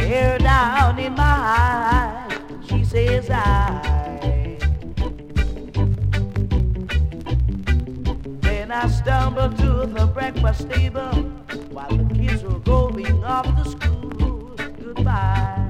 hair down in my eyes. She says Then I stumbled to the breakfast table while the kids were going off to school. Goodbye.